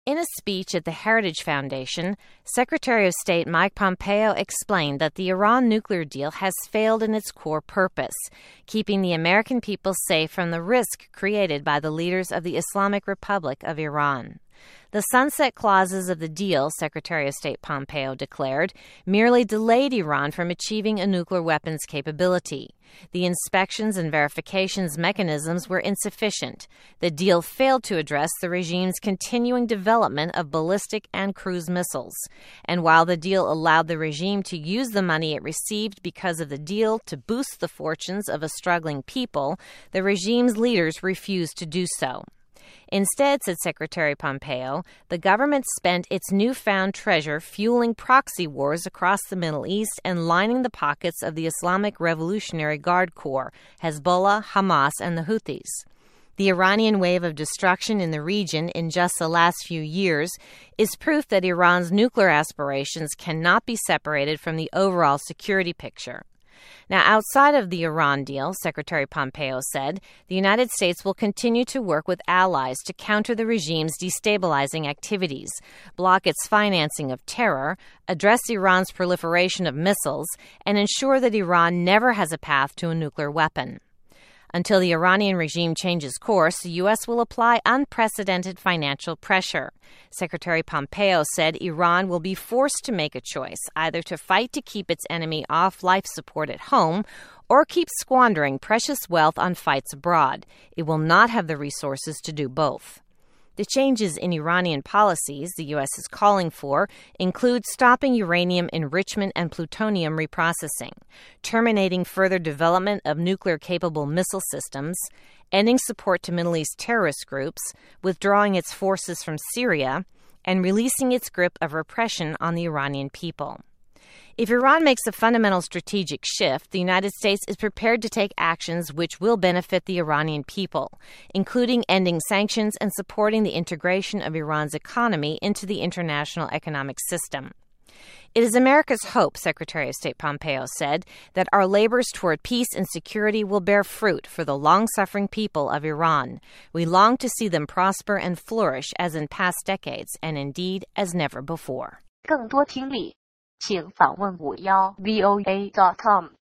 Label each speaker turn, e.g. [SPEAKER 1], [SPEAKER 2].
[SPEAKER 1] In a speech at the Heritage Foundation, Secretary of State Mike Pompeo explained that the Iran nuclear deal has failed in its core purpose, keeping the American people safe from the risk created by the leaders of the Islamic Republic of Iran. The sunset clauses of the deal, Secretary of State Pompeo declared, merely delayed Iran from achieving a nuclear weapons capability. The inspections and verifications mechanisms were insufficient. The deal failed to address the regime's continuing development of ballistic and cruise missiles. And while the deal allowed the regime to use the money it received because of the deal to boost the fortunes of a struggling people, the regime's leaders refused to do so. Instead, said Secretary Pompeo, the government spent its newfound treasure fueling proxy wars across the Middle East and lining the pockets of the Islamic Revolutionary Guard Corps, Hezbollah, Hamas, and the Houthis. The Iranian wave of destruction in the region in just the last few years is proof that Iran's nuclear aspirations cannot be separated from the overall security picture. Now, outside of the Iran deal, Secretary Pompeo said, the United States will continue to work with allies to counter the regime's destabilizing activities, block its financing of terror, address Iran's proliferation of missiles, and ensure that Iran never has a path to a nuclear weapon. Until the Iranian regime changes course, the U.S. will apply unprecedented financial pressure. Secretary Pompeo said Iran will be forced to make a choice, either to fight to keep its enemy off life support at home or keep squandering precious wealth on fights abroad. It will not have the resources to do both. The changes in Iranian policies the U.S. is calling for include stopping uranium enrichment and plutonium reprocessing, terminating further development of nuclear-capable missile systems, ending support to Middle East terrorist groups, withdrawing its forces from Syria, and releasing its grip of repression on the Iranian people. If Iran makes a fundamental strategic shift, the United States is prepared to take actions which will benefit the Iranian people, including ending sanctions and supporting the integration of Iran's economy into the international economic system. It is America's hope, Secretary of State Pompeo said, that our labors toward peace and security will bear fruit for the long-suffering people of Iran. We long to see them prosper and flourish as in past decades, and indeed as never before.
[SPEAKER 2] 更多听力请访问51voa.com